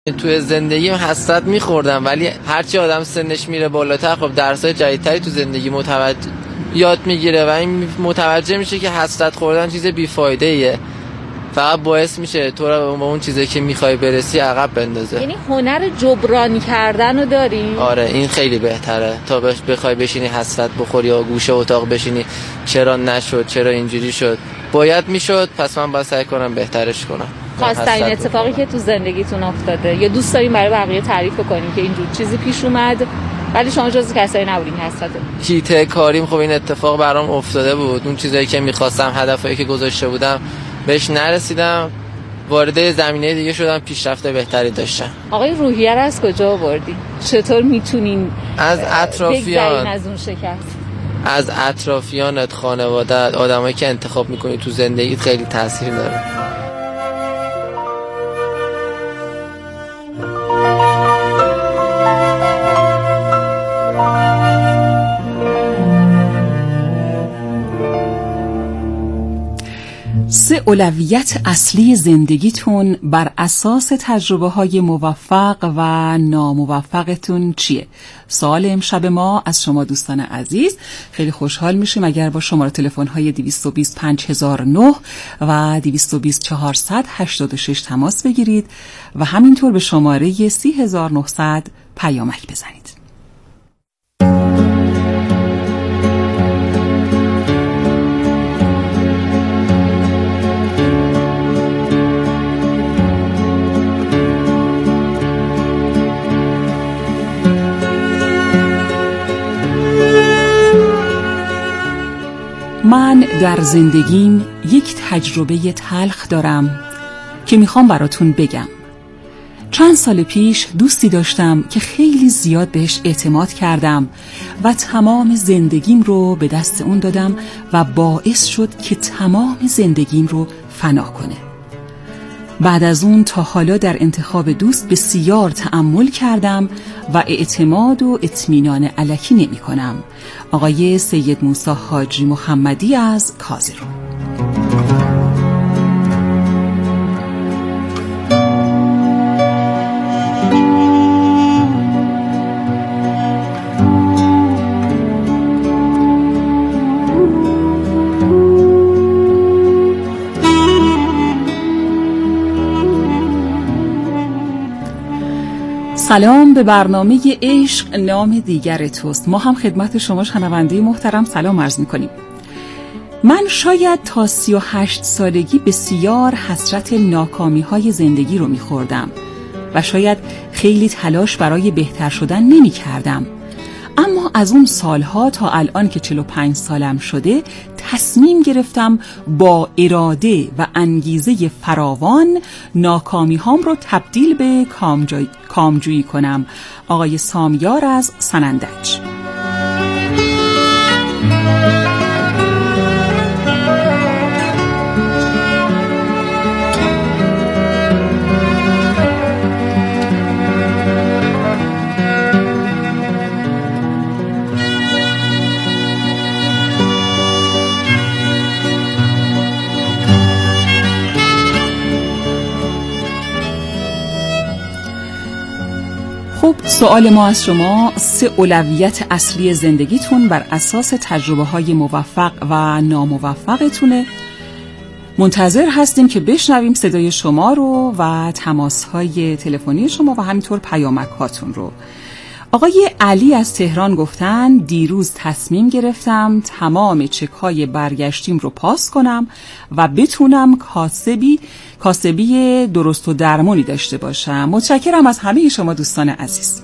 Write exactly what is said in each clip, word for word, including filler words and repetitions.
توی زندگیم حسرت میخوردم، ولی هرچی آدم سنش میره بالاتر خب درسای جدیدتری تو زندگی متوجه یاد میگیره و این متوجه میشه که حسرت خوردن چیز بیفایده ایه، فقط باعث میشه تو رو با اون چیزی که میخوای برسی عقب بندازه. یعنی هنر جبران کردن رو داری؟ آره این خیلی بهتره تا بخوای بشینی حسرت بخوری یا گوشه اتاق بشینی چرا نشد، چرا اینجوری شد، باید میشد، پس من باید سعی کنم بهترش کنم. خواستین اتفاقی که تو زندگیتون افتاده یا دوست دارین برای بقیه تعریف کنین که اینجور چیزی پیش اومد ولی شما جزو کسایی نبودین حسرت؟ هیته کاریم خب این اتفاق برام افتاده بود، اون چیزایی که میخواستم، هدفایی که گذاشته بودم بهش نرسیدم، وارد زمینه دیگه شدم، پیشرفت بهتری داشتم. آقای روحیه رو از کجا آوردین؟ چطور میتونین از اطرافیان، از اون شکست؟ از اطرافیانت، خانواده‌ات، آدمایی که انتخاب میکنی تو زندگیت خیلی تاثیر داره. سه اولویت اصلی زندگیتون بر اساس تجربه های موفق و ناموفقتون چیه؟ سوال امشب ما از شما دوستان عزیز. خیلی خوشحال میشیم اگر با شماره تلفن های دویست و بیست پنج هزار و نه و دویست و بیست چهارصد هشتاد و شش تماس بگیرید و همینطور به شماره سی هزار و نهصد پیامک بزنید. من در زندگیم یک تجربه تلخ دارم که میخوام براتون بگم. چند سال پیش دوستی داشتم که خیلی زیاد بهش اعتماد کردم و تمام زندگیم رو به دست اون دادم و باعث شد که تمام زندگیم رو فنا کنه. بعد از اون تا حالا در انتخاب دوست بسیار تأمل کردم و اعتماد و اطمینان الکی نمی کنم. آقای سید موسی حاجی محمدی از کازرون. سلام به برنامه عشق نام دیگر توست. ما هم خدمت شما شنونده محترم سلام عرض می‌کنیم. من شاید تا سی و هشت سالگی بسیار حسرت ناکامی‌های زندگی رو می‌خوردم و شاید خیلی تلاش برای بهتر شدن نمی‌کردم. اما از اون سالها تا الان که چهل و پنج سالم شده تصمیم گرفتم با اراده و انگیزه فراوان ناکامی هام رو تبدیل به کامجویی کامجویی کنم. آقای سامیار از سنندج. خب سوال ما از شما، سه اولویت اصلی زندگیتون بر اساس تجربه های موفق و ناموفقتونه. منتظر هستیم که بشنویم صدای شما رو و تماس های تلفنی شما و همینطور پیامک هاتون رو. آقای علی از تهران گفتن دیروز تصمیم گرفتم تمام چک های برگشتیم رو پاس کنم و بتونم کاسبی کاسبی درست و درمانی داشته باشم. متشکرم از همه شما دوستان عزیز.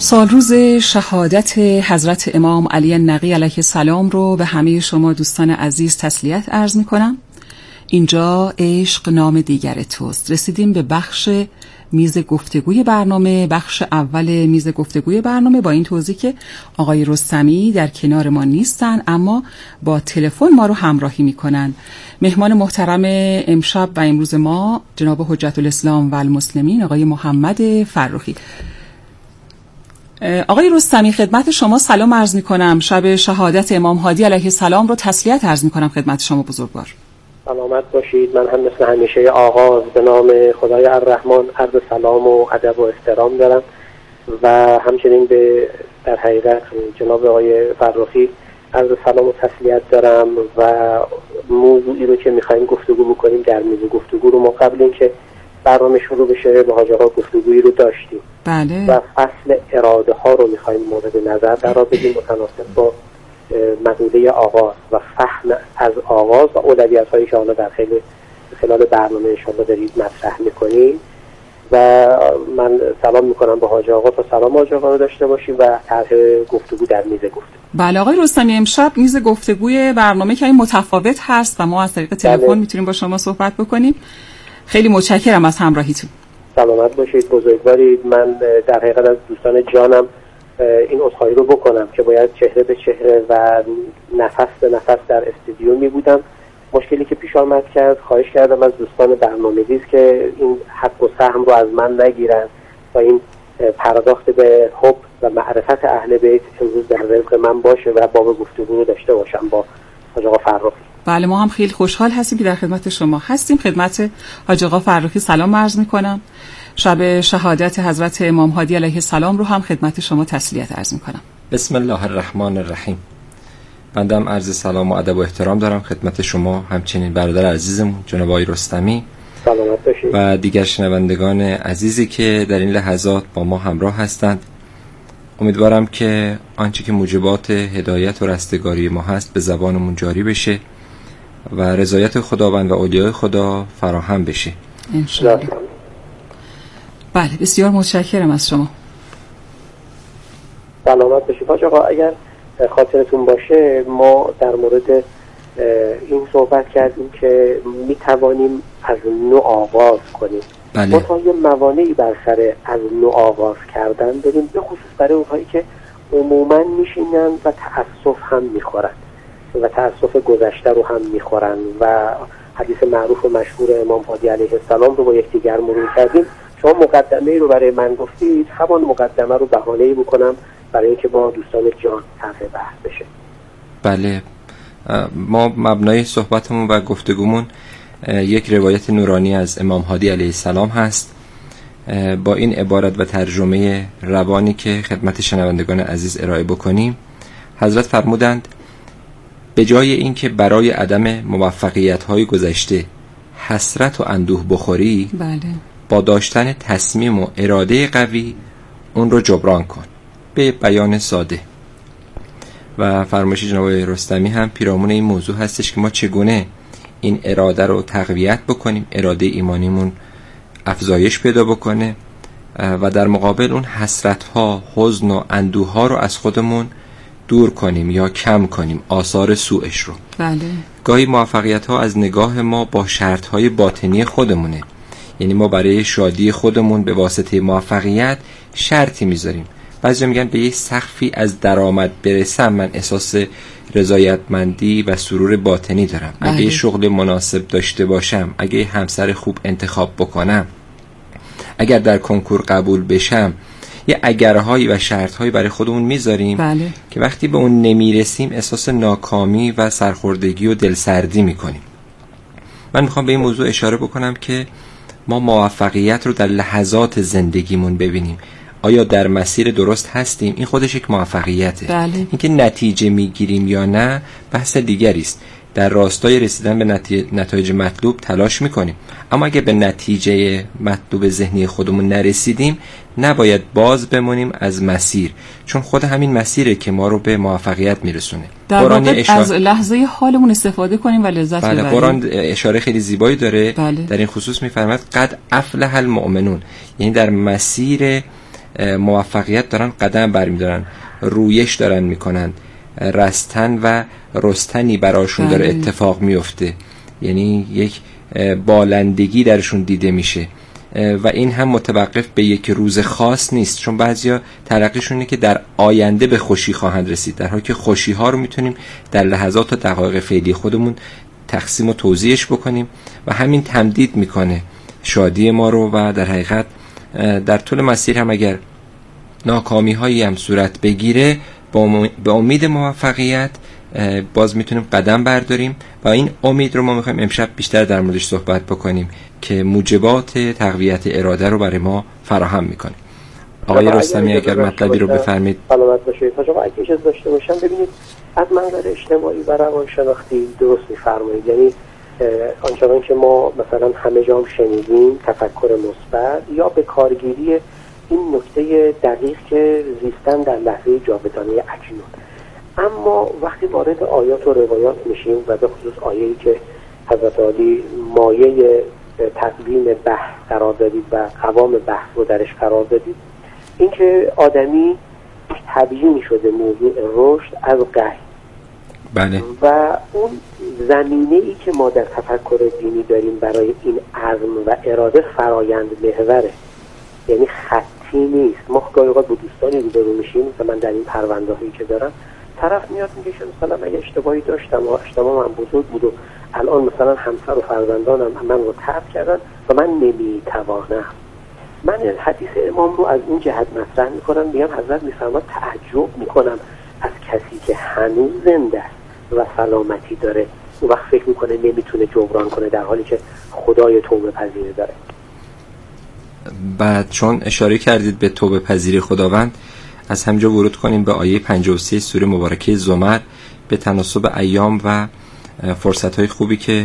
سالروز شهادت حضرت امام علی نقی علیه السلام رو به همه شما دوستان عزیز تسلیت عرض می کنم. اینجا عشق نام دیگر توست. رسیدیم به بخش میز گفتگوی برنامه، بخش اول میز گفتگوی برنامه، با این توضیح که آقای رستمی در کنار ما نیستن اما با تلفن ما رو همراهی میکنن. مهمان محترم امشب و امروز ما جناب حجت الاسلام و المسلمین آقای محمد فرخی. آقای رستمی خدمت شما سلام عرض میکنم. شب شهادت امام هادی علیه السلام رو تسلیت عرض میکنم خدمت شما بزرگوار. سلامت باشید. من هم مثل همیشه آغاز به نام خدای الرحمن عرض سلام و ادب و احترام دارم و همچنین به در حقیقت جناب آقای فرخی عرض سلام و تسلیت دارم و موضوعی رو که میخوایم گفتگو بکنیم در میز گفتگو رو ما قبل اینکه برنامه شروع بشه با حاج آقا گفتگویی رو داشتیم. بله. و فصل اراده ها رو میخوایم مورد نظر قرار بدیم متناسب با مقوله آغاز و فهم از آغاز و اولویت هایی که حالا در خیلی خلال برنامه انشاءالله دارید مطرح میکنیم و من سلام میکنم به حاج آقا تا سلام حاج آقا رو داشته باشیم و طرح گفتگو در میز گفتگو. بله آقای رستمی، امشب میز گفتگوی برنامه که این متفاوت هست و ما از طریق تلفن میتونیم با شما صحبت بکنیم. خیلی متشکرم از همراهیتون. سلامت باشید، بزرگوارید. من در حقیقت از دوستان جانم این عذرخواهی رو بکنم که باید چهره به چهره و نفس به نفس در استودیو می بودم. مشکلی که پیش آمد کرد، خواهش کردم از دوستان برنامه‌ریز که این حق و سهم رو از من نگیرن و این پرداخت به حب و معرفت اهل بیت امروز در رزق من باشه و باب گفتگو رو داشته باشم با حاج آقا فرخی. بله ما هم خیلی خوشحال هستیم که در خدمت شما هستیم. خدمت حاج آقا فرخی سلام عرض می‌کنم. شب شهادت حضرت امام هادی علیه السلام رو هم خدمت شما تسلیت عرض می‌کنم. بسم الله الرحمن الرحیم. بنده عرض سلام و ادب و احترام دارم خدمت شما، همچنین برادر عزیزمون جناب آقای رستمی سلامت باشید و دیگر شنوندگان عزیزی که در این لحظات با ما همراه هستند. امیدوارم که آنچه که موجبات هدایت و رستگاری ما هست به زبانمون جاری بشه و رضایت خداوند و اولیای خدا فراهم بشه انشاءالله. بله بسیار متشکرم از شما. سلامت باشید حاج آقا. اگر خاطرتون باشه ما در مورد این صحبت کردیم که می توانیم از نو آغاز کنیم. بله. ما تا یه موانعی بر سر از نو آغاز کردن داریم، به خصوص برای اونهایی که عموما میشینن و تأسف هم میخورن و تأسف گذشته رو هم میخورن و حدیث معروف و مشهور امام هادی علیه السلام رو با یکدیگر مرور کردیم. شما مقدمه رو برای من گفتید، همان مقدمه رو بهانه‌ای بکنم برای اینکه با دوستان جان طرح بحث بشه. بله ما مبنای صحبتمون و گفتگومون یک روایت نورانی از امام هادی علیه السلام هست. با این عبارت و ترجمه روانی که خدمت شنوندگان عزیز ارائه بکنیم، حضرت فرمودند به جای اینکه برای عدم موفقیت‌های گذشته حسرت و اندوه بخوری، بله. با داشتن تصمیم و اراده قوی اون رو جبران کن. به بیان ساده و فرمایش جناب رستمی هم پیرامون این موضوع هستش که ما چگونه این اراده رو تقویت بکنیم، اراده ایمانیمون افزایش پیدا بکنه و در مقابل اون حسرت ها، حزن و اندوه ها رو از خودمون دور کنیم یا کم کنیم، آثار سوءش رو. بله. گاهی موفقیت ها از نگاه ما با شرط های باطنی خودمونه، یعنی ما برای شادی خودمون به واسطه موفقیت شرطی میذاریم. بعضی میگن به یه سقفی از درآمد برسم من احساس رضایتمندی و سرور باطنی دارم. بله. اگه شغل مناسب داشته باشم، اگه همسر خوب انتخاب بکنم، اگر در کنکور قبول بشم، یه اگرهایی و شرطهایی برای خودمون میذاریم. بله. که وقتی به اون نمیرسیم احساس ناکامی و سرخوردگی و دلسردی میکنیم. من میخوام به این موضوع اشاره بکنم که ما موفقیت رو در لحظات زندگیمون ببینیم. آیا در مسیر درست هستیم؟ این خودش یک موفقیته. بله. اینکه نتیجه میگیریم یا نه بحث دیگری است. در راستای رسیدن به نتایج مطلوب تلاش میکنیم، اما اگه به نتیجه مطلوب ذهنی خودمون نرسیدیم نباید باز بمونیم از مسیر، چون خود همین مسیره که ما رو به موفقیت میرسونه. در واقع اشاره... از لحظه حالمون استفاده کنیم و لذت بله ببریم. قرآن اشاره خیلی زیبایی داره. بله. در این خصوص میفرماید قد افلح المؤمنون، یعنی در مسیر موفقیت دارن قدم برمیدارن، رویش دارن میکنن، رستن و رستنی براشون داره اتفاق میفته، یعنی یک بالندگی درشون دیده میشه و این هم متوقف به یک روز خاص نیست، چون بعضیا تلقیشونه که در آینده به خوشی خواهند رسید، در حالی که خوشی ها رو میتونیم در لحظات و دقایق فعلی خودمون تقسیم و توزیعش بکنیم و همین تمدید میکنه شادی ما رو و در حقیقت در طول مسیر هم اگر ناکامی هایی هم صورت بگیره به امید موفقیت باز میتونیم قدم برداریم و این امید رو ما میخوایم امشب بیشتر در موردش صحبت بکنیم که موجبات تقویت اراده رو برای ما فراهم میکنه. آقای رستمی اگر مطلبی رو بفرمید. سلامت باشید. آقا اگه اجازه داشته باشم، ببینید از منظر اجتماعی و روانشناختی درست میفرمایید، یعنی آنچنان که ما مثلا همه جا هم شنیدیم تفکر مثبت یا به کارگیری این نکته دقیق که زیستن در لحظه جاودانه اکنون. اما وقتی وارد آیات و روایات میشیم و به خصوص آیه‌ای که حضرت علی مایه تقویم بحث قرار دادید و قوام بحث رو درش قرار دادید، اینکه آدمی تبیین شده موضوع رشد از قحط. بله. و اون زمینه‌ای که ما در تفکر دینی داریم برای این عزم و اراده فرایند محوره، یعنی خطی نیست. ما گاهی اوقات با دوستانی روبرو میشیم و من در این پرونده‌هایی که دارم، طرف میاد میگه که مثلا من اشتباهی داشتم و اشتباه من بزرگ بود و الان مثلا همسر و فرزندانم من رو ترک کردن و من نمیتوانم. من حدیث امام رو از این جهت مطرح میکنم، میگم حضرت میفرماد تعجب میکنم از کسی که هنوز زنده است و سلامتی داره، اون وقت فکر میکنه نمیتونه جبران کنه در حالی که خدای توبه پذیره داره. بعد چون اشاره کردید به توبه پذیری خداوند، از همجا ورود کنیم به آیه پنجاه و سه سوره مبارکه زمر به تناسب ایام و فرصت‌های خوبی که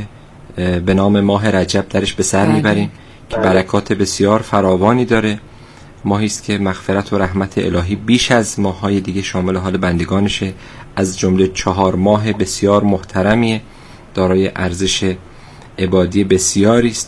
به نام ماه رجب درش به سر میبریم که برکات بسیار فراوانی داره. ماهی است که مغفرت و رحمت الهی بیش از ماه‌های دیگه شامل حال بندگانشه، از جمله چهار ماه بسیار محترمیه، دارای ارزش عبادی بسیاری است.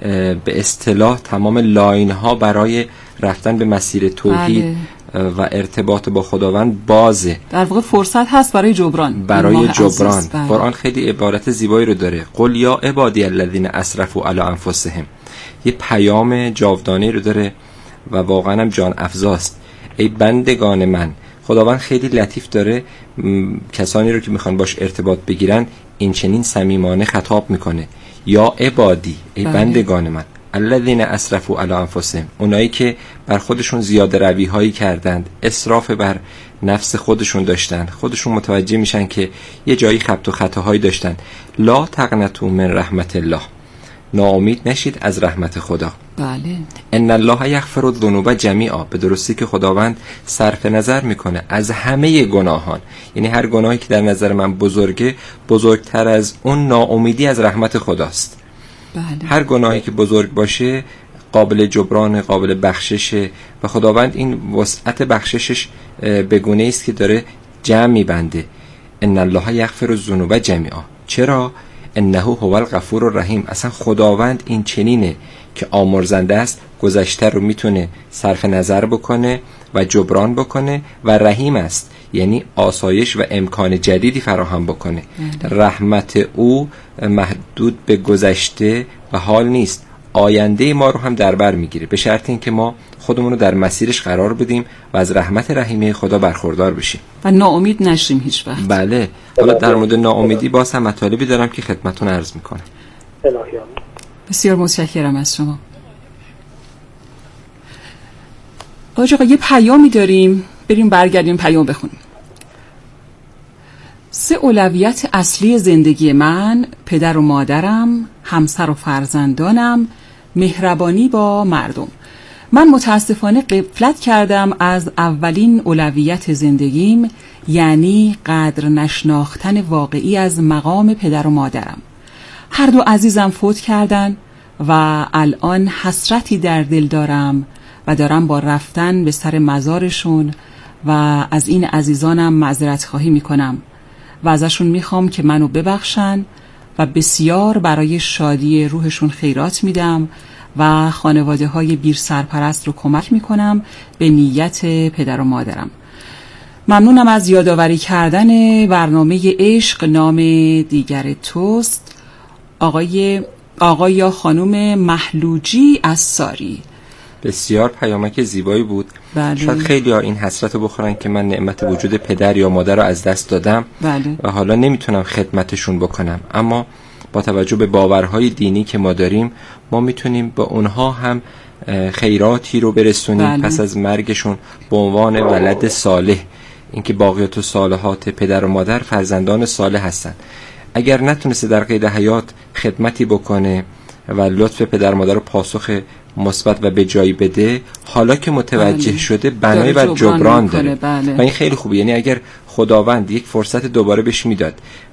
به اصطلاح تمام لاین‌ها برای رفتن به مسیر توحید بله. و ارتباط با خداوند بازه، در واقع فرصت هست برای جبران، برای جبران. قرآن خیلی عبارت زیبایی رو داره، قل یا عبادی الذین اسرفوا علی انفسهم، یه پیام جاودانه رو داره و واقعا هم جان افزاست. ای بندگان من، خداوند خیلی لطیف داره کسانی رو که میخوان باش ارتباط بگیرن این چنین صمیمانه خطاب میکنه، یا عبادی، ای بله. بندگان من الذین اسرفوا علی انفسهم، اونایی که بر خودشون زیاده روی هایی کردند، اسراف بر نفس خودشون داشتن، خودشون متوجه میشن که یه جایی خبط و خطاهایی داشتن. لا تقنطوا من رحمت الله، ناامید نشید از رحمت خدا. بله. ان الله یغفر الذنوب جمیعا، به درستی که خداوند صرف نظر میکنه از همه گناهان، یعنی هر گناهی که در نظر من بزرگه بزرگتر از اون ناامیدی از رحمت خداست. بله. هر گناهی که بزرگ باشه قابل جبران، قابل بخششه و خداوند این وسعت بخششش به گونه‌ای است که داره جمع میبنده. ان الله یغفر الذنوب جمیعا. چرا؟ انه هو الغفور الرحیم. اصلا خداوند این چنینه که آمرزنده است، گذشته رو میتونه صرف نظر بکنه و جبران بکنه و رحیم است، یعنی آسایش و امکان جدیدی فراهم بکنه. رحمت او محدود به گذشته و حال نیست، آینده ما رو هم در بر میگیره، به شرط اینکه ما خودمون رو در مسیرش قرار بدیم و از رحمت رحیمه خدا برخوردار بشیم و ناامید نشیم هیچ وقت. بله. حالا در مورد ناامیدی باز هم مطالبی دارم که خدمتتون عرض میکنم. بسیار متشکرم از شما. آقا یه پیامی داریم، بریم برگردیم پیام بخونیم. سه اولویت اصلی زندگی من: پدر و مادرم، همسر و فرزندانم، مهربانی با مردم. من متاسفانه غفلت کردم از اولین اولویت زندگیم، یعنی قدر نشناختن واقعی از مقام پدر و مادرم. هر دو عزیزم فوت کردن و الان حسرتی در دل دارم و دارم با رفتن به سر مزارشون و از این عزیزانم معذرت خواهی میکنم و ازشون میخوام که منو ببخشن و بسیار برای شادی روحشون خیرات میدم و خانواده های بیر سرپرست رو کمک میکنم به نیت پدر و مادرم. ممنونم از یادآوری کردن برنامه عشق نام دیگر توست. آقای آقای یا خانم محلوجی از ساری. بسیار پیامک زیبایی بود. بله. شاید خیلی ها این حسرت رو بخورن که من نعمت وجود پدر یا مادر رو از دست دادم. بله. و حالا نمیتونم خدمتشون بکنم، اما با توجه به باورهای دینی که ما داریم ما میتونیم با اونها هم خیراتی رو برسونیم. بله. پس از مرگشون به عنوان ولد صالح، اینکه باقیات و صالحات پدر و مادر فرزندان صالح هستن. اگر نتونسته در قید حیات خدمتی بکنه و لطف پدر و مادر رو پاسخ مثبت و به جایی بده، حالا که متوجه بله. شده بنای بر جبران داره. بله. و این خیلی خوبه. یعنی اگر خداوند یک فرصت دوباره بهش میداد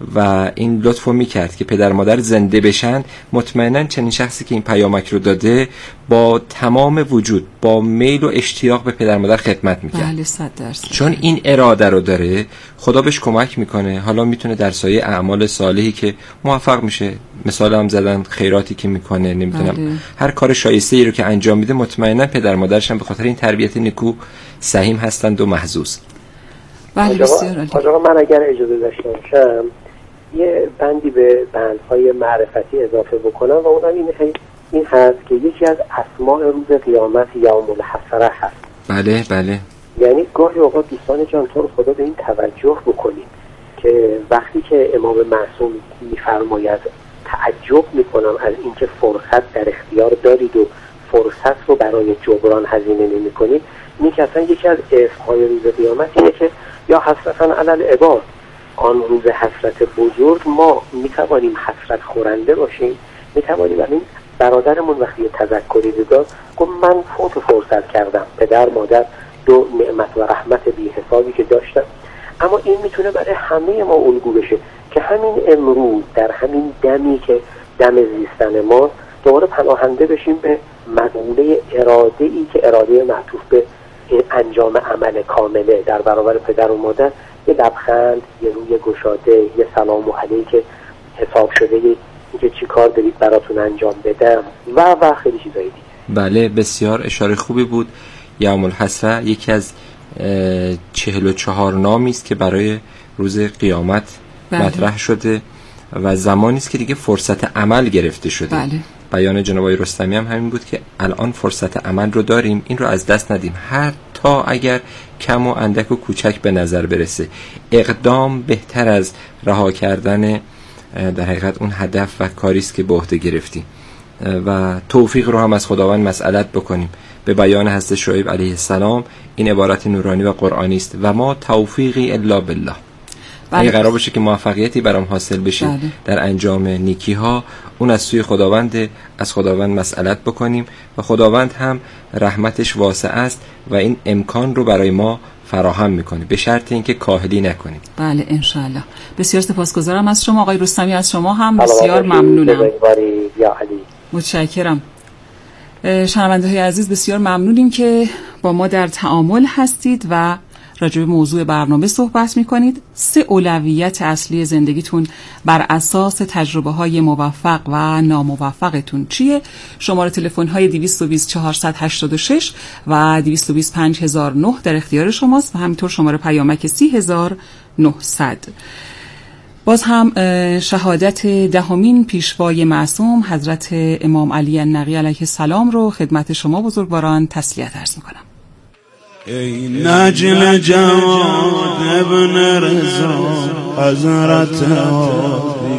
و این لطفو میکرد که پدر مادر زنده بشن، مطمئنا چنین شخصی که این پیامک رو داده با تمام وجود با میل و اشتیاق به پدر مادر خدمت میکرد. بله صد درصد. چون این اراده رو داره، خدا بهش کمک میکنه. حالا میتونه در سایه اعمال صالحی که موفق میشه، مثال هم زدن خیراتی که میکنه، نمیدونم بله. هر کار شایسته ای رو که انجام میده، مطمئنا پدر مادرش هم به خاطر این تربیت نیکو سهیم هستند و محظوظ. بله بسیار عالی. آقا من اگر اجازه داشته باشم یه بندی به بندهای معرفتی اضافه بکنم و اونم این این هست که یکی از اسماء روز قیامت یوم الحسره هست. بله بله. یعنی گاهی اوقات دوستان جان تو رو خدا به این توجه بکنید که وقتی که امام معصوم میفرماید تعجب میکنم از اینکه فرصت در اختیار دارید و فرصت رو برای جبران هزینه نمی‌کنید، میگه اصلا یکی از اسم‌های روز قیامت اینه که یا حسرتاً علی العباد، آن روز حسرت بزرگ ما میتوانیم حسرت خورنده باشیم، میتوانیم. این برادرمون وقتی تذکری داد گفت من فوت فرصت کردم، پدر مادر دو نعمت و رحمت بی حسابی که داشتم، اما این میتونه برای همه ما الگو بشه که همین امروز در همین دمی که دم زیستن ما دوباره پناهنده بشیم به مقوله اراده ای که اراده معطوف به انجام عمل کامله در برابر پدر و مادر، یه لبخند، یه روی گشاده، یه سلام علیک حساب شده، اینکه چی کار دارید براتون انجام بدم و و خیلی چیزایی دیگه. بله بسیار اشاره خوبی بود. یوم الحسره یکی از چهل و چهار نامی است که برای روز قیامت بله. مطرح شده و زمانی است که دیگه فرصت عمل گرفته شده. بله. بیان جناب آقای رستمی هم همین بود که الان فرصت عمل رو داریم، این رو از دست ندیم، حتی اگر کم و اندک و کوچک به نظر برسه. اقدام بهتر از رها کردن در حقیقت اون هدف و کاری است که به عهده گرفتیم و توفیق رو هم از خداوند مسئلت بکنیم. به بیان حضرت شعیب علیه السلام این عبارت نورانی و قرآنی است: و ما توفیقی الا بالله. بله. اگه قرار باشه که موفقیتی برام حاصل بشه بله. در انجام نیکی ها، اون از سوی خداوند، از خداوند مسئلت بکنیم و خداوند هم رحمتش واسع است و این امکان رو برای ما فراهم میکنه، به شرط اینکه کاهلی نکنیم. بله انشاءالله. بسیار سپاسگزارم از شما آقای رستمی، از شما هم بسیار ممنونم. متشکرم. شنونده های عزیز بسیار ممنونیم که با ما در تعامل هستید و راجع به موضوع برنامه صحبت میکنید. سه اولویت اصلی زندگیتون بر اساس تجربه های موفق و ناموفقتون چیه؟ شماره تلفن های دویست و بیست چهارصد و هشتاد و شش و دویست و بیست پنج هزار و نه در اختیار شماست و همینطور شماره پیامک سی هزار و نهصد. باز هم شهادت دهمین پیشوای معصوم حضرت امام علی النقی علیه السلام رو خدمت شما بزرگواران تسلیت عرض میکنم. ای نجل جواد ابن رضا حضرت عادی،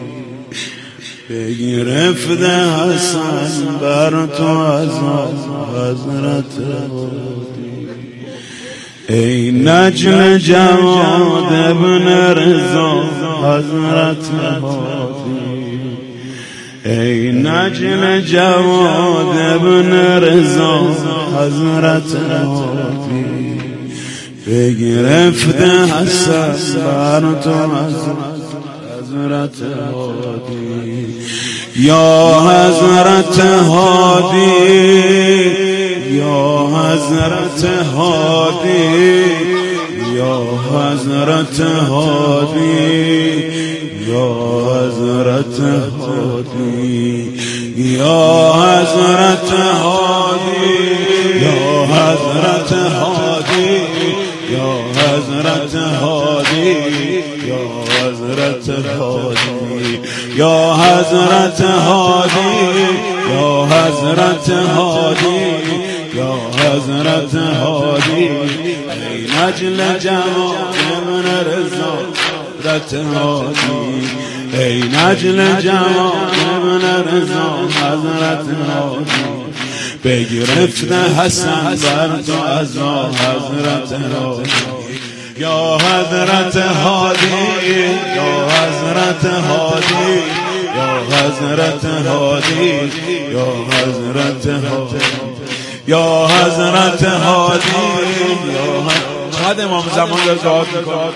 بگرفت حسن بر تو از حضرت عادی. ای نجل جواد ابن رضا حضرت عادی، ای نجل جواد ابن رضا حضرت عادی، بگرفت حسن بر تو از حضرت عادی. یا حضرت هادی، یا حضرت هادی، یا حضرت هادی، یا حضرت هادی، یا حضرت هادی یا حضرت هادی یا حضرت هادی یا حضرت هادی یا حضرت هادی یا حضرت هادی یا حضرت هادی ای نجل جمال ابن رضا حضرت هادی ای نجل جمال ابن رضا حضرت هادی بگرفته حسن بر تو از حضرت هادی یا حضرت هادی یا حضرت هادی یا حضرت هادی یا حضرت هادی یا حضرت هادی چقدر امام زمان رو دعا میکنه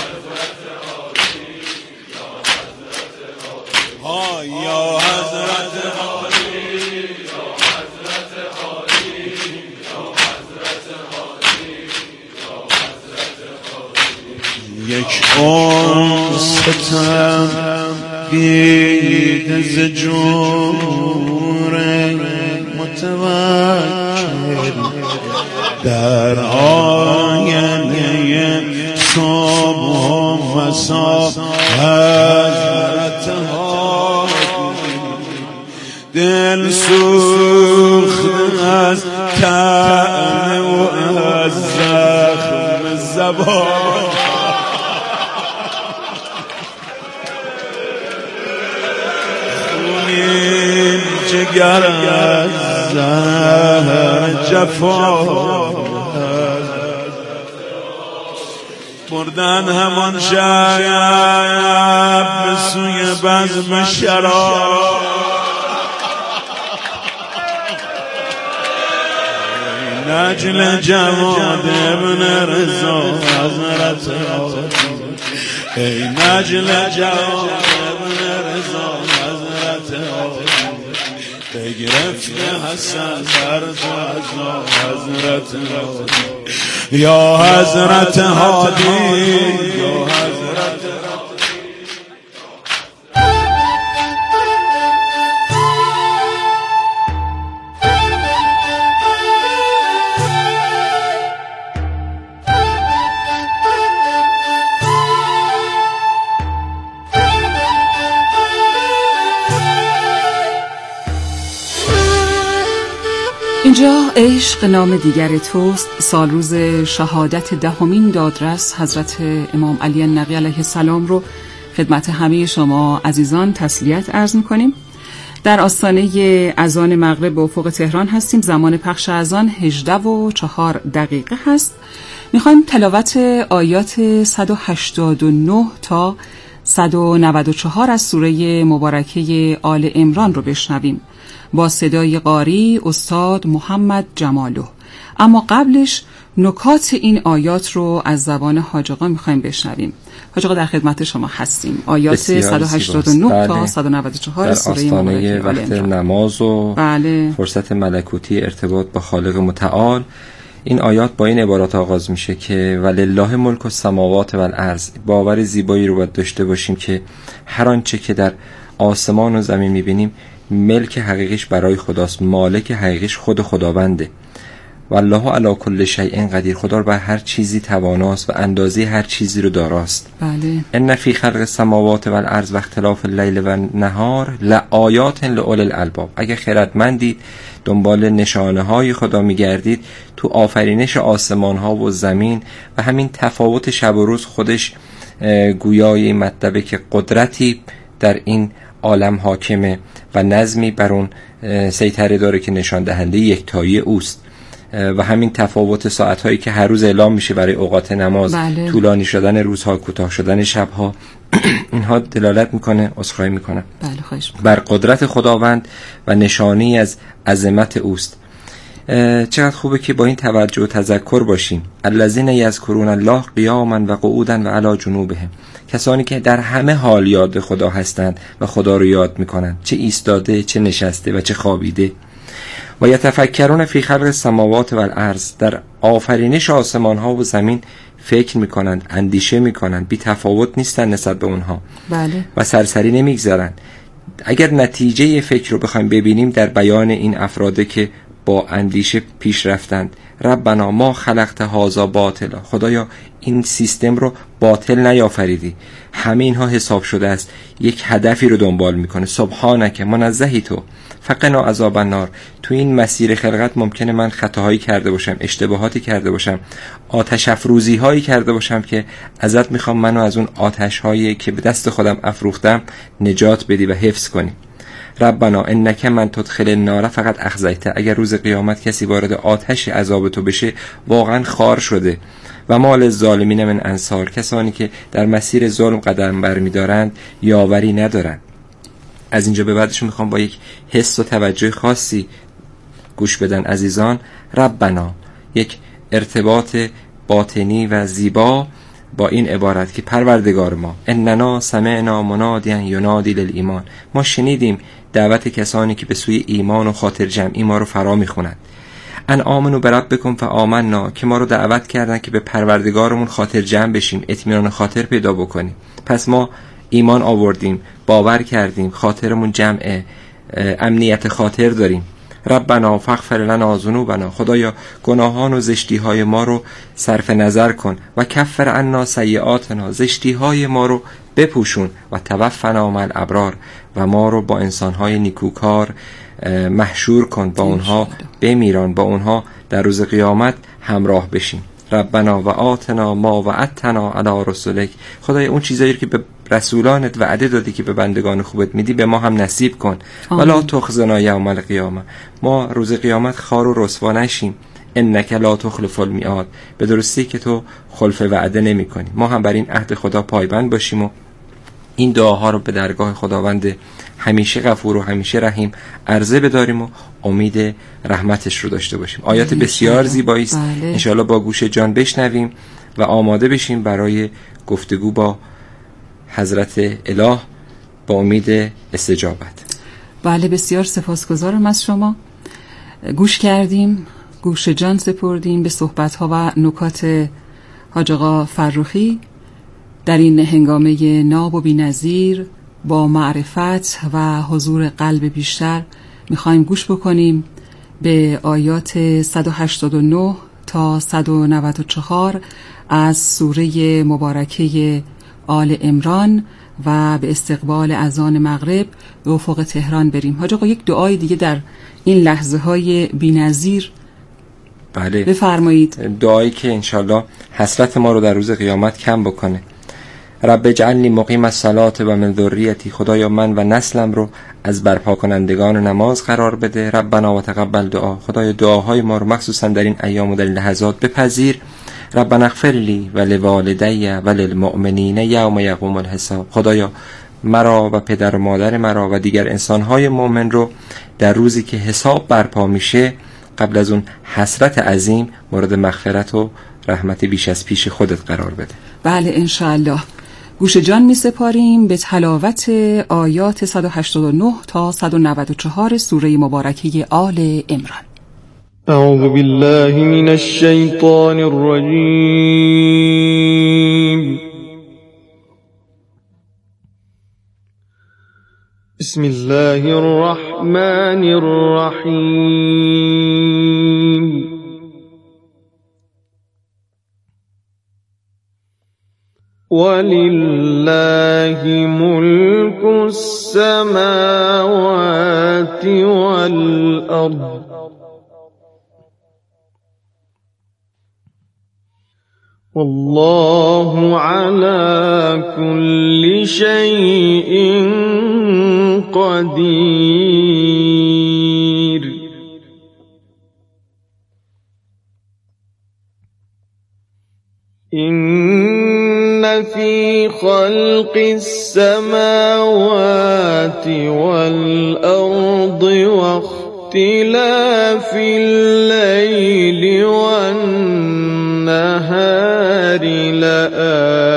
یا حضرت هادی یا حضرت هادی یا حضرت هادی یا حضرت هادی یک اون ستم بید ز جور متوکل در آینه صبح و مسا حضرت دل سوخت از طعنه و از زخم زبان خونین جگر از زهر جفا بردن همان شب به سوی بزم شراب نجل جواد ابن رضا حضرت هادی ای نجل جواد ابن رضا حضرت هادی بگرفته حسن بر تو از حضرت هادی یا حضرت هادی یا حضرت اینجا عشق نام دیگر توست سال روز شهادت دهمین دادرس حضرت امام علی النقی علیه السلام رو خدمت همه شما عزیزان تسلیت عرض می‌کنیم. در آستانه اذان مغرب به افق تهران هستیم. زمان پخش اذان هجده و چهار دقیقه هست. میخوایم تلاوت آیات صد و هشتاد و نه تا صد و نود و چهار از سوره مبارکه آل عمران رو بشنویم با صدای قاری استاد محمد جمالو. اما قبلش نکات این آیات رو از زبان حاج آقا میخوایم بشنویم. حاج آقا در خدمت شما هستیم. آیات صد و هشتاد و نه بله. تا صد و نود و چهار سوره مبارکه وقت نماز و بله. فرصت ملکوتی ارتباط با خالق متعال. این آیات با این عبارات آغاز میشه که ولله ملک السماوات والارض. باور زیبایی رو باید داشته باشیم که هر آنچه که در آسمان و زمین میبینیم ملک حقیقیش برای خداست، مالک حقیقیش خود خداونده. والله علی کل شیء قدیر. خدا بر هر چیزی تواناست و اندازه هر چیزی رو داراست. بله. ان فی خلق السماوات والارض و اختلاف اللیل و النهار لآیات لأولی الالباب. اگه خردمندید دنبال نشانه های خدا میگردید تو آفرینش آسمان ها و زمین و همین تفاوت شب و روز خودش گویای این مطلبه که قدرتی در این عالم حاکمه و نظمی بر اون سیطره داره که نشان دهنده یکتایی اوست. و همین تفاوت ساعت‌هایی که هر روز اعلام میشه برای اوقات نماز، بله. طولانی شدن روزها، کوتاه شدن شبها، اینها دلالت میکنه، عذرخواهی میکنم، بله خواهش بر قدرت خداوند و نشانی از عظمت اوست. چقدر خوبه که با این توجه و تذکر باشیم. الذین یذکرون الله قیاما و قعودا و علی جنوبهم. کسانی که در همه حال یاد خدا هستند و خدا رو یاد میکنن، چه ایستاده، چه نشسته و چه خوابیده. و یتفکرون فی خلق السماوات والارض. در آفرینش آسمان ها و زمین فکر میکنند، اندیشه میکنند، بی تفاوت نیستن نسبت به اونها. بله. و سرسری نمیگذرن. اگر نتیجه فکر رو بخوایم ببینیم در بیان این افراده که با اندیشه پیش رفتند، ربنا ما خلقت هذا باطلا، خدایا این سیستم رو باطل نیافریدی، همه اینها حساب شده است، یک هدفی رو دنبال میکنه. سبحانک، منزهی تو، فقنا عذاب النار. تو این مسیر خلقت ممکنه من خطاهایی کرده باشم، اشتباهاتی کرده باشم، آتش افروزی هایی کرده باشم که ازت میخوام منو از اون آتش هایی که به دست خودم افروختم نجات بدی و حفظ کنی. ربنا انک من تدخل النار فقط اخزیته، اگر روز قیامت کسی وارد آتش عذاب تو بشه واقعا خار شده. و مال الظالمین من انصار، کسانی که در مسیر ظلم قدم برمیدارند یاوری ندارند. از اینجا به بعدش میخوام با یک حس و توجه خاصی گوش بدن عزیزان. ربنا، یک ارتباط باطنی و زیبا با این عبارت که پروردگار ما، اننا سمعنا منادیا ینادی للایمان، ما شنیدیم دعوت کسانی که به سوی ایمان و خاطر جمعی ما رو فرا میخونند. ان آمنو بربکم فآمنا، که ما رو دعوت کردن که به پروردگارمون خاطر جمع بشیم، اطمینان خاطر پیدا بکنیم. پس ما ایمان آوردیم، باور کردیم، خاطرمون جمعه، امنیت خاطر داریم. ربنا فاغفر لنا ذنوبنا، خدایا گناهان و زشتی های ما رو صرف نظر کن. و کفر عنا سیئاتنا، زشتی های ما رو بپوشون. و توفنا مع الابرار، و ما رو با انسان های نیکوکار محشور کن، با اونها بمیران، با اونها در روز قیامت همراه بشیم. ربنا و آتنا ما وعدتنا علی رسولک، خدای اون چیزایی که به رسولانت وعده دادی که به بندگان خوبت میدی به ما هم نصیب کن. ولا تخزنا یوم القیامه، ما روز قیامت خار و رسوا نشیم. انک لا تخلف المیعاد، به درستی که تو خلف وعده نمی کنی. ما هم بر این عهد خدا پایبند باشیم و این دعاها رو به درگاه خداوند همیشه غفور و همیشه رحیم عرضه بداریم و امید رحمتش رو داشته باشیم. آیات بسیار زیبایی است، بله. انشاءالله با گوش جان بشنویم و آماده بشیم برای گفتگو با حضرت اله با امید استجابت. بله، بسیار سپاسگزارم از شما. گوش کردیم، گوش جان سپردیم به صحبت‌ها و نکات حاج آقا فرخی در این هنگامه ناب و بی‌نظیر با معرفت و حضور قلب بیشتر. میخوایم گوش بکنیم به آیات صد و هشتاد و نه تا صد و نود و چهار از سوره مبارکه آل عمران و به استقبال اذان مغرب به افق تهران بریم. حاج آقا یک دعای دیگه در این لحظه های بی‌نظیر بله بفرمایید. دعایی که انشالله حسرت ما رو در روز قیامت کم بکنه. رب اجعلنی مقیم الصلاة و من ذریتی، خدایا من و نسلم رو از برپا کنندگان نماز قرار بده. ربنا و تقبل دعا، خدایا دعاهای ما رو مخصوصا در این ایام و در لحظات بپذیر. ربنا اغفر لی و لوالدی و للمؤمنین یوم یقوم الحساب، خدایا مرا و پدر و مادر مرا و دیگر انسانهای مؤمن رو در روزی که حساب برپا میشه قبل از اون حسرت عظیم مورد مغفرت و رحمت بیش از پیش خودت قرار بده. بله انشاءالله. گوش جان می سپاریم به تلاوت آیات صد و هشتاد و نه تا صد و نود و چهار سوره مبارکه آل عمران. اعوذ بالله من الشیطان الرجیم. بسم الله الرحمن الرحیم. ولله ملك السماوات والأرض والله على كل شيء قدير. إن في خلق السماوات والأرض واختلاف الليل والنهار لآيات